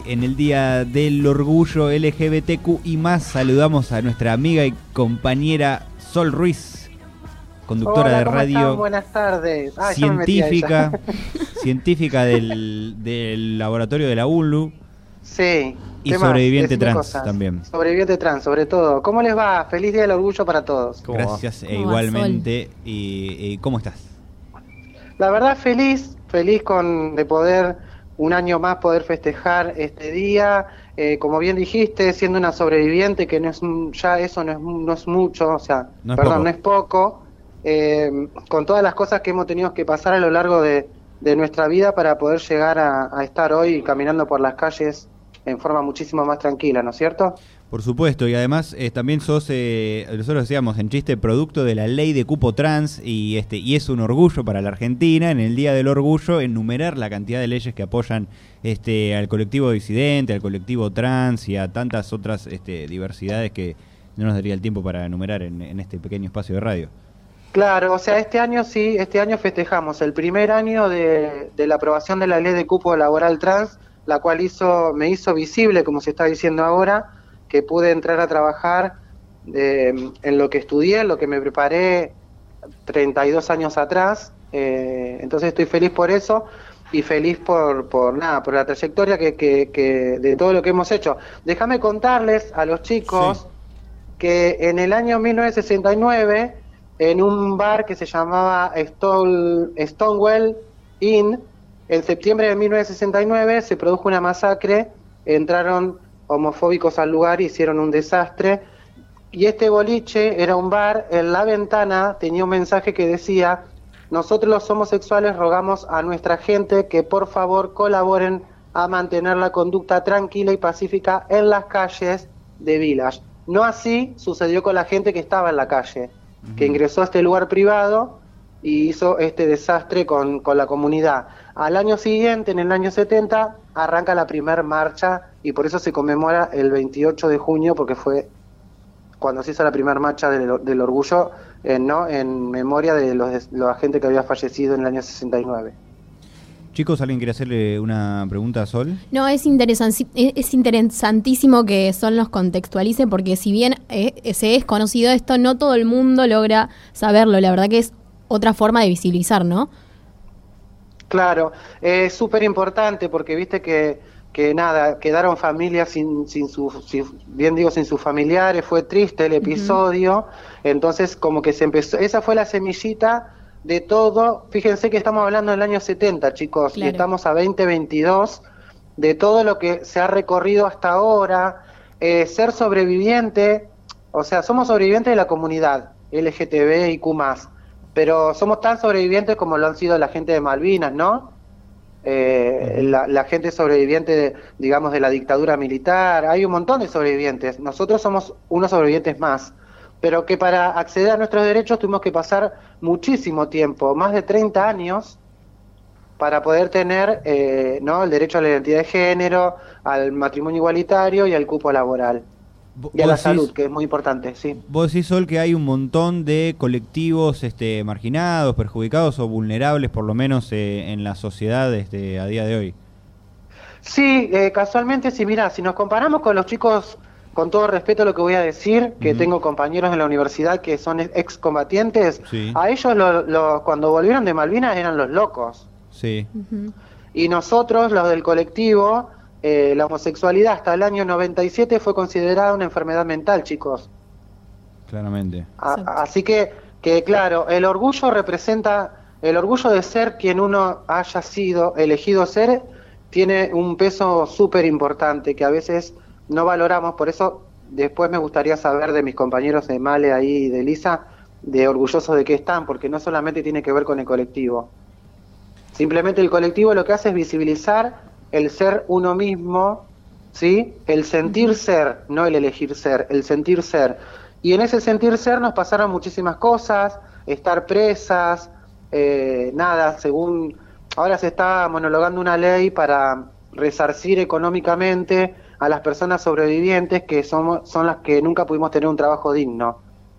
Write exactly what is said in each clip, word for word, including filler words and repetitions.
En el Día del Orgullo L G B T Q y más, saludamos a nuestra amiga y compañera Sol Ruiz, conductora Hola, de ¿cómo radio. están? Buenas tardes. Ah, científica, científica del, del laboratorio de la U N L U. Sí. Y sobreviviente Decime trans cosas. también. Sobreviviente trans, sobre todo. ¿Cómo les va? Feliz Día del Orgullo para todos. Gracias, e igualmente. Y, y ¿cómo estás? La verdad, feliz, feliz con de poder un año más poder festejar este día. Eh, como bien dijiste, siendo una sobreviviente, que no es ya eso no es, no es mucho, o sea, no es perdón, poco. no es poco. Eh, con todas las cosas que hemos tenido que pasar a lo largo de, de nuestra vida para poder llegar a, a estar hoy caminando por las calles en forma muchísimo más tranquila, ¿no es cierto? Por supuesto, y además eh, también sos, eh, nosotros decíamos en chiste, producto de la ley de cupo trans, y este y es un orgullo para la Argentina, en el Día del Orgullo, enumerar la cantidad de leyes que apoyan este al colectivo disidente, al colectivo trans y a tantas otras este, diversidades que no nos daría el tiempo para enumerar en, en este pequeño espacio de radio. Claro, o sea, este año sí, este año festejamos el primer año de, de la aprobación de la ley de cupo laboral trans, la cual hizo me hizo visible, como se está diciendo ahora, que pude entrar a trabajar eh, en lo que estudié, en lo que me preparé treinta y dos años atrás. Eh, entonces estoy feliz por eso y feliz por, por nada, por la trayectoria que, que, que de todo lo que hemos hecho. Déjame contarles a los chicos sí. que en el año mil novecientos sesenta y nueve, en un bar que se llamaba Stone, Stonewall Inn, en septiembre de mil novecientos sesenta y nueve se produjo una masacre, entraron homofóbicos al lugar, hicieron un desastre, y este boliche era un bar, en la ventana tenía un mensaje que decía: nosotros los homosexuales rogamos a nuestra gente que por favor colaboren a mantener la conducta tranquila y pacífica en las calles de Village. No así sucedió con la gente que estaba en la calle, uh-huh. que ingresó a este lugar privado y hizo este desastre con, con la comunidad. Al año siguiente, en el año setenta, arranca la primer marcha y por eso se conmemora el veintiocho de junio, porque fue cuando se hizo la primera marcha del, del orgullo, eh, ¿no? en memoria de los, de los agentes que había fallecido en el año sesenta y nueve. Chicos, ¿alguien quiere hacerle una pregunta a Sol? No, es, interesanti- es interesantísimo que Sol nos contextualice, porque si bien eh, se es conocido esto, no todo el mundo logra saberlo. La verdad que es otra forma de visibilizar, ¿no? Claro, es eh, súper importante porque viste que, que nada, quedaron familias sin, sin sus, sin, bien digo, sin sus familiares, fue triste el episodio, uh-huh. entonces como que se empezó, esa fue la semillita de todo. Fíjense que estamos hablando del año setenta, chicos, claro. y estamos a veinte veintidós, de todo lo que se ha recorrido hasta ahora, eh, ser sobreviviente, o sea, somos sobrevivientes de la comunidad L G T B I Q más, pero somos tan sobrevivientes como lo han sido la gente de Malvinas, ¿no? Eh, uh-huh. la, la gente sobreviviente, de, digamos, de la dictadura militar, hay un montón de sobrevivientes, nosotros somos unos sobrevivientes más, pero que para acceder a nuestros derechos tuvimos que pasar muchísimo tiempo, más de treinta años, para poder tener eh, ¿no? el derecho a la identidad de género, al matrimonio igualitario y al cupo laboral. Y a la decís, salud, que es muy importante, sí. Vos decís, Sol, que hay un montón de colectivos este, marginados, perjudicados o vulnerables, por lo menos eh, en la sociedad este, a día de hoy. Sí, eh, casualmente, sí, mira, si nos comparamos con los chicos, con todo respeto lo que voy a decir, que uh-huh. tengo compañeros en la universidad que son excombatientes, sí. a ellos lo, lo, cuando volvieron de Malvinas eran los locos. Sí. Uh-huh. Y nosotros, los del colectivo... Eh, la homosexualidad hasta el año noventa y siete fue considerada una enfermedad mental, chicos. Claramente. A, así que, que, claro, el orgullo representa, el orgullo de ser quien uno haya sido, elegido ser, tiene un peso súper importante que a veces no valoramos. Por eso después me gustaría saber de mis compañeros de Male ahí y de Lisa, de orgullosos de qué están, porque no solamente tiene que ver con el colectivo. Simplemente el colectivo lo que hace es visibilizar el ser uno mismo, ¿sí? El sentir uh-huh. ser, no el elegir ser, el sentir ser. Y en ese sentir ser nos pasaron muchísimas cosas, estar presas, eh, nada, según... Ahora se está monologando una ley para resarcir económicamente a las personas sobrevivientes, que somos, son las que nunca pudimos tener un trabajo digno.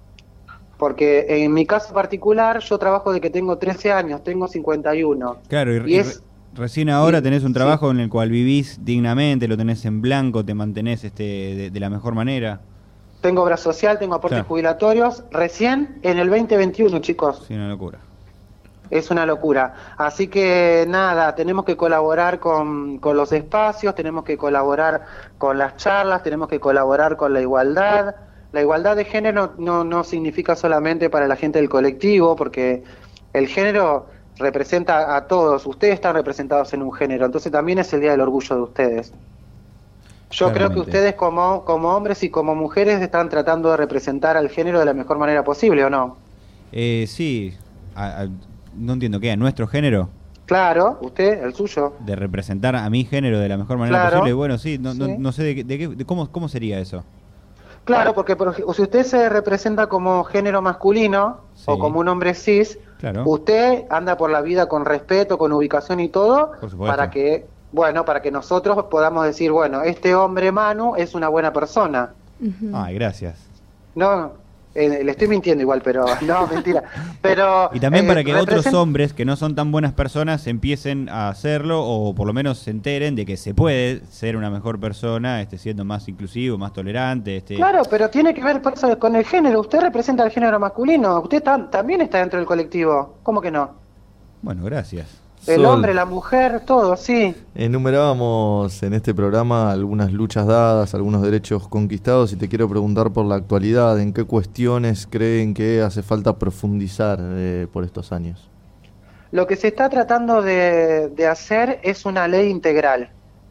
Porque en mi caso particular, yo trabajo de que tengo trece años, tengo cincuenta y uno. Claro, y, y es... Recién ahora Sí, tenés un sí. trabajo en el cual vivís dignamente, lo tenés en blanco, te mantenés este, de, de la mejor manera. Tengo obra social, tengo aportes Claro. jubilatorios, recién en el veinte veintiuno, chicos. Sí, una locura. Es una locura. Así que nada, tenemos que colaborar con, con los espacios, tenemos que colaborar con las charlas, tenemos que colaborar con la igualdad. La igualdad de género no, no significa solamente para la gente del colectivo, porque el género representa a todos. Ustedes están representados en un género, entonces también es el Día del Orgullo de ustedes. Yo creo que Claramente. ustedes como, como hombres y como mujeres están tratando de representar al género de la mejor manera posible, ¿o no? Eh, sí, a- a- no entiendo qué, a nuestro género, Claro, usted, el suyo. de representar a mi género de la mejor manera Claro. posible. Bueno, sí, no, no, Sí. no sé de, qué- de qué, de cómo, cómo sería eso. Claro, porque por ej- si usted se representa como género masculino Sí. o como un hombre cis, Claro. usted anda por la vida con respeto, con ubicación y todo, Por supuesto. para que, bueno, para que nosotros podamos decir, bueno, este hombre Manu es una buena persona. Ujú. Ay, gracias. No, eh, le estoy mintiendo igual, pero no, mentira. Pero Y también eh, para que otros represent- hombres que no son tan buenas personas empiecen a hacerlo o por lo menos se enteren de que se puede ser una mejor persona, este, siendo más inclusivo, más tolerante. Este, Claro, pero tiene que ver por eso con el género. Usted representa al género masculino. Usted tam- también está dentro del colectivo. ¿Cómo que no? Bueno, gracias. El Sol, hombre, la mujer, todo, sí. enumerábamos en este programa algunas luchas dadas, algunos derechos conquistados y te quiero preguntar por la actualidad, ¿en qué cuestiones creen que hace falta profundizar eh, por estos años? Lo que se está tratando de, de hacer es una ley integral,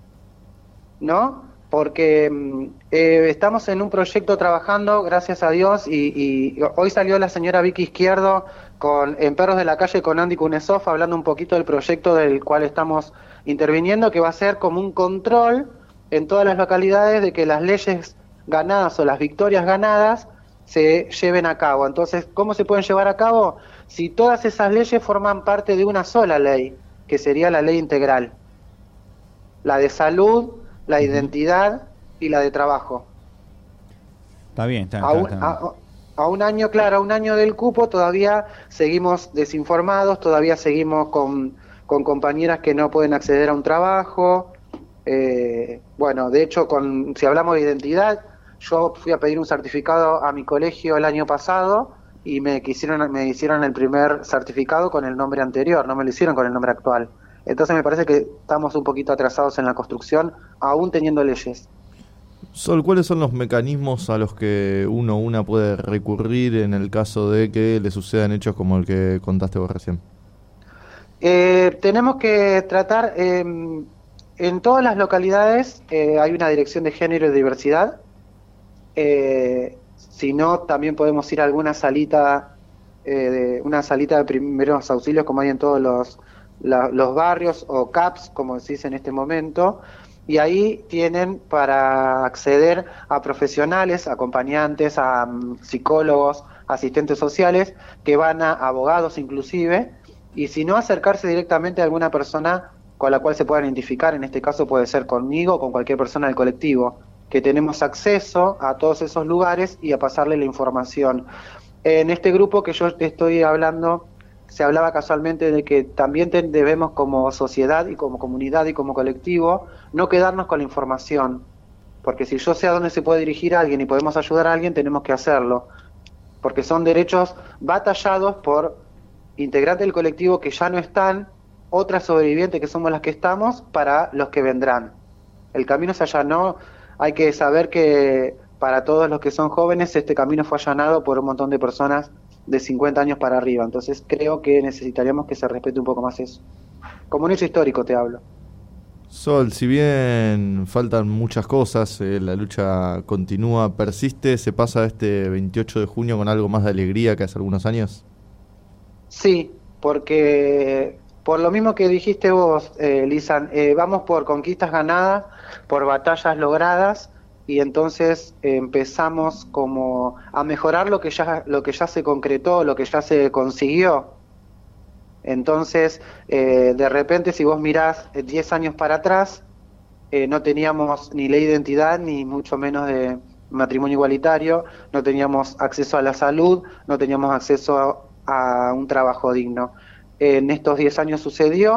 ¿no? Porque mm, eh, estamos en un proyecto trabajando, gracias a Dios, y, y hoy salió la señora Vicky Izquierdo con, en Perros de la Calle con Andy Kunesov hablando un poquito del proyecto del cual estamos interviniendo, que va a ser como un control en todas las localidades de que las leyes ganadas o las victorias ganadas se lleven a cabo. Entonces, ¿cómo se pueden llevar a cabo? Si todas esas leyes forman parte de una sola ley, que sería la ley integral. La de salud, la de identidad y la de trabajo. Está bien, está, A está- un, está- a- a un año, claro, a un año del cupo todavía seguimos desinformados, todavía seguimos con, con compañeras que no pueden acceder a un trabajo. Eh, bueno, de hecho, con, si hablamos de identidad, yo fui a pedir un certificado a mi colegio el año pasado y me quisieron, me hicieron el primer certificado con el nombre anterior, no me lo hicieron con el nombre actual. Entonces me parece que estamos un poquito atrasados en la construcción, aún teniendo leyes. Sol, ¿cuáles son los mecanismos a los que uno o una puede recurrir en el caso de que le sucedan hechos como el que contaste vos recién? Eh, tenemos que tratar, eh, en todas las localidades eh, hay una dirección de género y diversidad. Eh, si no, también podemos ir a alguna salita, eh, de, una salita de primeros auxilios como hay en todos los, la, los barrios, o C A Ps, como se dice en este momento, y ahí tienen para acceder a profesionales, acompañantes, a um, psicólogos, asistentes sociales, que van a abogados inclusive, y si no, acercarse directamente a alguna persona con la cual se puedan identificar. En este caso puede ser conmigo o con cualquier persona del colectivo, que tenemos acceso a todos esos lugares y a pasarle la información. En este grupo que yo te estoy hablando, se hablaba casualmente de que también te- debemos como sociedad y como comunidad y como colectivo no quedarnos con la información, porque si yo sé a dónde se puede dirigir a alguien y podemos ayudar a alguien, tenemos que hacerlo, porque son derechos batallados por integrantes del colectivo que ya no están, otras sobrevivientes que somos las que estamos, para los que vendrán. El camino se allanó, hay que saber que para todos los que son jóvenes este camino fue allanado por un montón de personas de cincuenta años para arriba, entonces creo que necesitaríamos que se respete un poco más eso. Como un hecho histórico te hablo. Sol, si bien faltan muchas cosas, eh, la lucha continúa, persiste, ¿se pasa este veintiocho de junio con algo más de alegría que hace algunos años? Sí, porque por lo mismo que dijiste vos, eh, Lisan, eh, vamos por conquistas ganadas, por batallas logradas, y entonces eh, empezamos como a mejorar lo que ya lo que ya se concretó, lo que ya se consiguió. Entonces, eh, de repente, si vos mirás eh, diez años para atrás, eh, no teníamos ni ley de identidad, ni mucho menos de matrimonio igualitario, no teníamos acceso a la salud, no teníamos acceso a, a un trabajo digno. En estos diez años sucedió,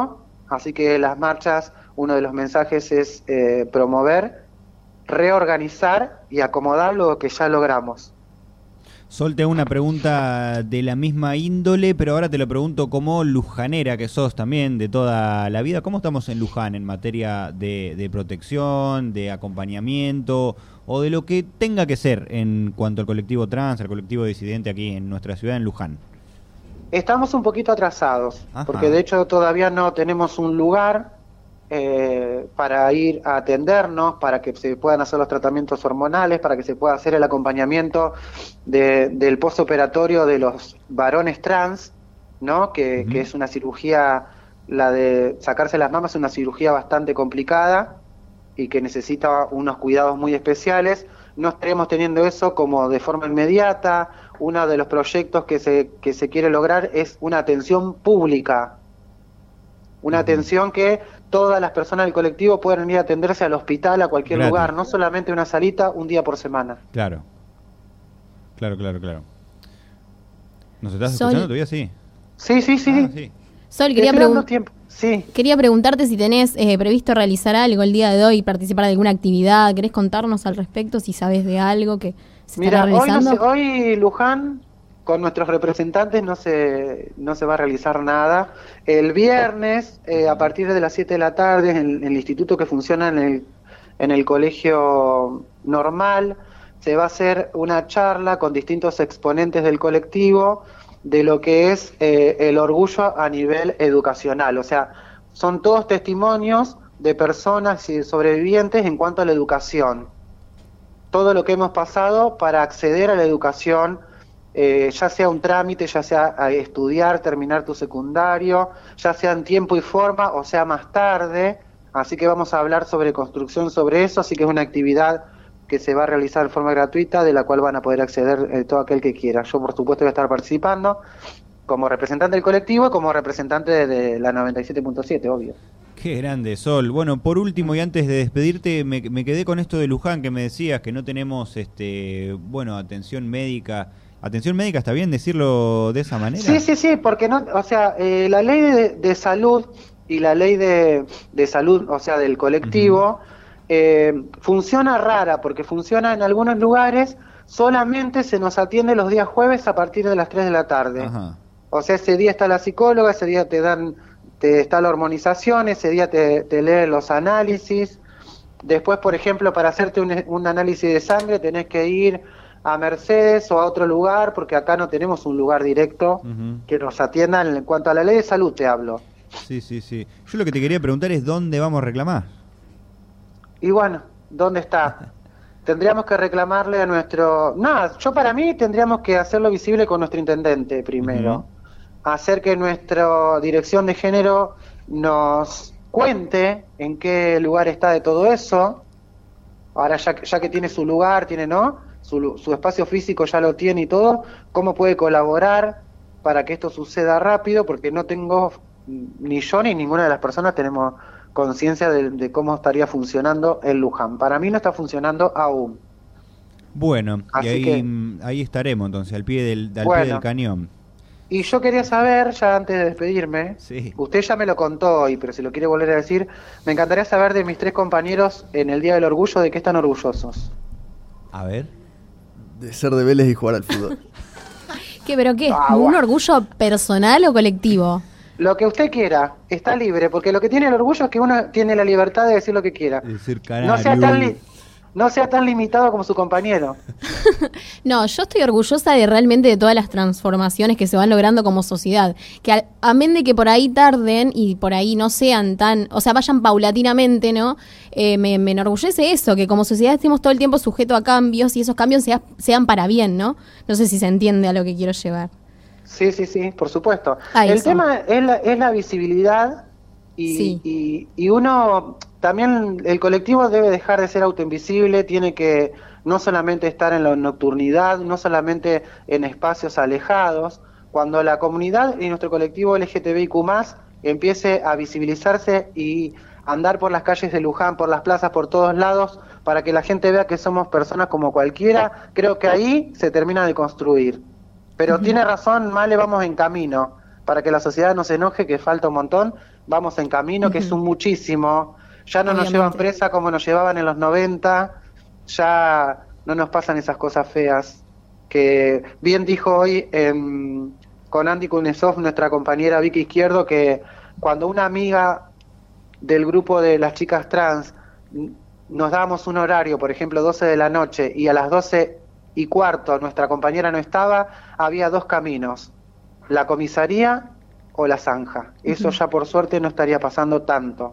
Así que las marchas, uno de los mensajes es eh, promover, reorganizar y acomodar lo que ya logramos. Sol, te hago una pregunta de la misma índole, pero ahora te lo pregunto como lujanera que sos también de toda la vida. ¿Cómo estamos en Luján en materia de, de protección, de acompañamiento o de lo que tenga que ser en cuanto al colectivo trans, al colectivo disidente aquí en nuestra ciudad, en Luján? Estamos un poquito atrasados, Ajá. porque de hecho todavía no tenemos un lugar eh, para ir a atendernos, para que se puedan hacer los tratamientos hormonales, para que se pueda hacer el acompañamiento de, del postoperatorio de los varones trans, ¿no? Que, Uh-huh. que es una cirugía, la de sacarse las mamas es una cirugía bastante complicada y que necesita unos cuidados muy especiales. No estaremos teniendo eso como de forma inmediata. Uno de los proyectos que se, que se quiere lograr es una atención pública, una uh-huh. atención que todas las personas del colectivo puedan ir a atenderse al hospital, a cualquier Gratis. lugar, no solamente una salita un día por semana. Claro, claro, claro, claro. ¿Nos estás Sol. escuchando todavía? Sí. Sí, sí, sí. Ah, sí. Sol, quería, pregun- sí. quería preguntarte si tenés eh, previsto realizar algo el día de hoy, participar de alguna actividad. ¿Querés contarnos al respecto si sabes de algo que se Mira, estará realizando? Hoy, no sé, hoy Luján, con nuestros representantes, no se, no se va a realizar nada. El viernes, eh, a partir de las siete de la tarde, en, en el instituto que funciona en el, en el colegio normal, se va a hacer una charla con distintos exponentes del colectivo de lo que es eh, el orgullo a nivel educacional. O sea, son todos testimonios de personas y sobrevivientes en cuanto a la educación. Todo lo que hemos pasado para acceder a la educación, eh, ya sea un trámite, ya sea a estudiar, terminar tu secundario, ya sea en tiempo y forma o sea más tarde. Así que vamos a hablar sobre construcción sobre eso, así que es una actividad que se va a realizar de forma gratuita, de la cual van a poder acceder eh, todo aquel que quiera. Yo, por supuesto, voy a estar participando como representante del colectivo y como representante de, de la noventa y siete punto siete, obvio. Qué grande, Sol. Bueno, por último y antes de despedirte, me, me quedé con esto de Luján que me decías, que no tenemos, este, bueno, atención médica. ¿Atención médica está bien decirlo de esa manera? Sí, sí, sí, porque no, o sea, eh, la ley de, de salud y la ley de, de salud, o sea, del colectivo... Uh-huh. Eh, funciona rara, porque funciona en algunos lugares, solamente se nos atiende los días jueves a partir de las tres de la tarde. Ajá. O sea, ese día está la psicóloga, ese día te dan, te está la hormonización, ese día te, te leen los análisis. Después, por ejemplo, para hacerte un, un análisis de sangre tenés que ir a Mercedes o a otro lugar, porque acá no tenemos un lugar directo uh-huh. que nos atienda. En cuanto a la ley de salud te hablo. Sí, sí, sí. Yo lo que te quería preguntar es ¿dónde vamos a reclamar? Y bueno, ¿dónde está? Tendríamos que reclamarle a nuestro... No, yo para mí tendríamos que hacerlo visible con nuestro intendente primero. Uh-huh. Hacer que nuestra dirección de género nos cuente en qué lugar está de todo eso. Ahora ya, ya que tiene su lugar, tiene, ¿no? Su, su espacio físico ya lo tiene y todo. ¿Cómo puede colaborar para que esto suceda rápido? Porque no tengo, ni yo ni ninguna de las personas tenemos... conciencia de, de cómo estaría funcionando el Luján. Para mí no está funcionando aún. Bueno, Así y ahí, que, ahí estaremos entonces, al pie del, al bueno, pie del cañón. Y yo quería saber, ya antes de despedirme, sí. usted ya me lo contó hoy, pero si lo quiere volver a decir, me encantaría saber de mis tres compañeros en el Día del Orgullo, de qué están orgullosos. A ver. De ser de Vélez y jugar al fútbol. ¿Qué, pero qué? Ah, ¿Un bueno. orgullo personal o colectivo? Lo que usted quiera, está libre, porque lo que tiene el orgullo es que uno tiene la libertad de decir lo que quiera. Decir no sea tan li- no sea tan limitado como su compañero. No, yo estoy orgullosa de realmente de todas las transformaciones que se van logrando como sociedad. Que a- amén de que por ahí tarden y por ahí no sean tan, o sea, vayan paulatinamente, ¿no? Eh, me, me enorgullece eso, que como sociedad estemos todo el tiempo sujetos a cambios y esos cambios sea, sean para bien, ¿no? No sé si se entiende a lo que quiero llevar. Sí, sí, sí, por supuesto. Ah, el eso. tema es la, es la visibilidad y, Sí. y, y uno, también el colectivo debe dejar de ser autoinvisible, tiene que no solamente estar en la nocturnidad, no solamente en espacios alejados. Cuando la comunidad y nuestro colectivo L G T B I Q más, empiece a visibilizarse y andar por las calles de Luján, por las plazas, por todos lados, para que la gente vea que somos personas como cualquiera, creo que ahí se termina de construir. Pero uh-huh. tiene razón, Male, vamos en camino, para que la sociedad no se enoje, que falta un montón, vamos en camino, que es un muchísimo. Ya no Obviamente. nos llevan presa como nos llevaban en los noventa, ya no nos pasan esas cosas feas. Que bien dijo hoy eh, con Andy Kuznetsov, nuestra compañera Vicky Izquierdo, que cuando una amiga del grupo de las chicas trans nos dábamos un horario, por ejemplo doce de la noche, y a las doce y cuarto nuestra compañera no estaba, había dos caminos, la comisaría o la zanja. Eso ya por suerte no estaría pasando tanto.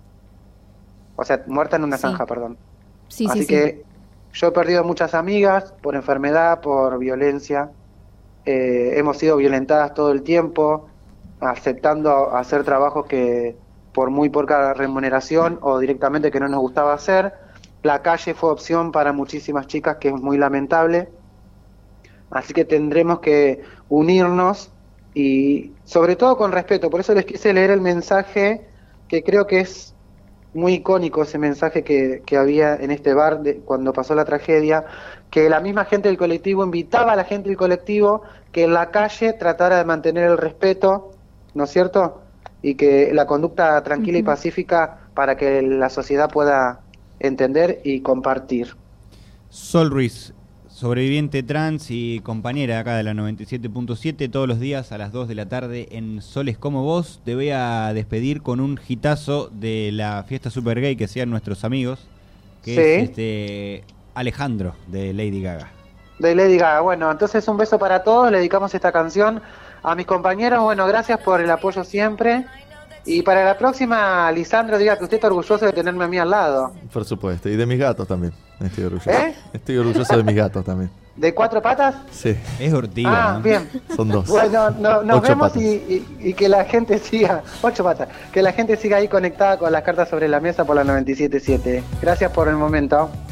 O sea, muerta en una Sí. zanja, perdón. Sí, Así sí, que sí. yo he perdido muchas amigas por enfermedad, por violencia. Eh, hemos sido violentadas todo el tiempo, aceptando hacer trabajos que por muy poca remuneración o directamente que no nos gustaba hacer. La calle fue opción para muchísimas chicas, que es muy lamentable. Así que tendremos que unirnos y sobre todo con respeto. Por eso les quise leer el mensaje, que creo que es muy icónico, ese mensaje que, que había en este bar de, cuando pasó la tragedia, que la misma gente del colectivo invitaba a la gente del colectivo que en la calle tratara de mantener el respeto, ¿no es cierto? Y que la conducta tranquila y Ujú. pacífica para que la sociedad pueda entender y compartir. Sol Ruiz, sobreviviente trans y compañera acá de la noventa y siete punto siete, todos los días a las dos de la tarde en Soles como Vos. Te voy a despedir con un hitazo de la fiesta super gay que hacían nuestros amigos, que Sí. es este Alejandro de Lady Gaga. De Lady Gaga. Bueno, entonces un beso para todos, le dedicamos esta canción a mis compañeros. Bueno, gracias por el apoyo siempre. Y para la próxima, Lisandro, diga que usted está orgulloso de tenerme a mí al lado. Por supuesto, y de mis gatos también. Estoy orgulloso. ¿Eh? Estoy orgulloso de mis gatos también. ¿De cuatro patas? Sí, Es Ortiga, Ah, ¿no? bien. son dos. Bueno, no- nos Ocho vemos patas. y, y- y que la gente siga, ocho patas, que la gente siga ahí conectada con las cartas sobre la mesa por la noventa y siete punto siete. Gracias por el momento.